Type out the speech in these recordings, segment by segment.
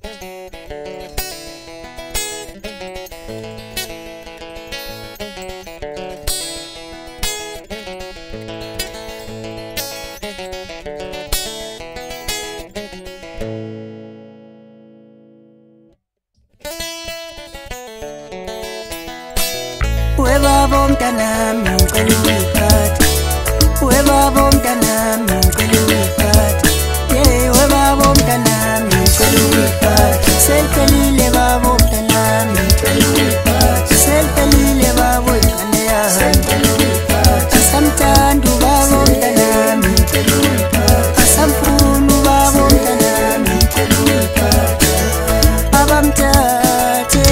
Webaba mntanami ngicela uyiphathe, webaba mntanami ngicela uyiphathe, webaba mntanami ngicela uyiphathe, seliphelile baba mntanami ngicela uyiphathe, seliphelile baba ingane yami, asamthanda ubaba mntanami ngicela uyiphathe, asamfuna ubaba mntanami ngicela uyiphathe, abamthathe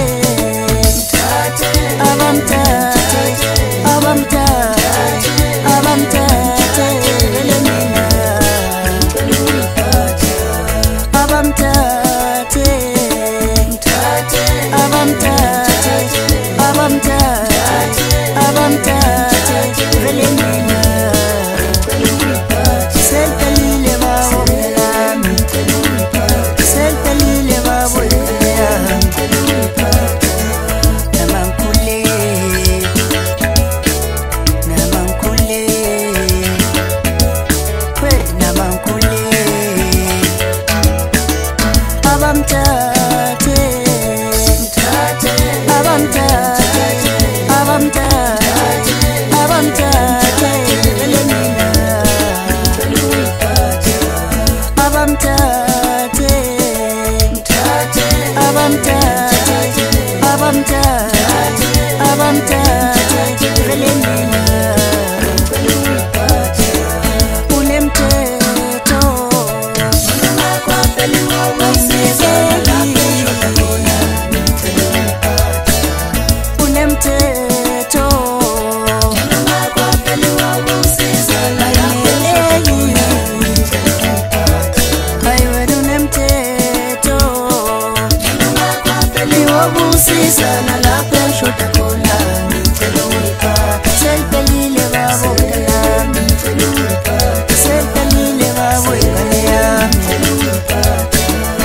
Sana la peshuta kola ngicela uyiphathe, seliphelile baba mntanami ngicela uyiphathe, seliphelile baba ingane yami ngicela uyiphathe.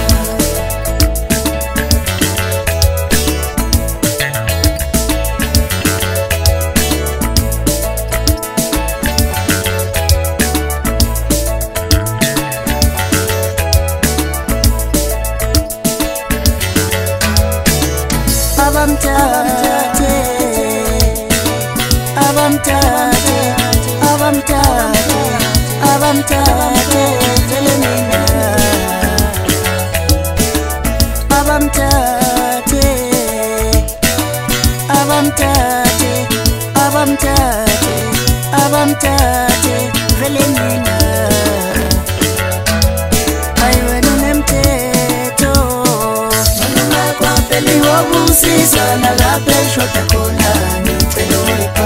Abamthathe vele mina ayiwena unemthetho noma kwaphela iwobusisa nalapha eshoda khona ngicela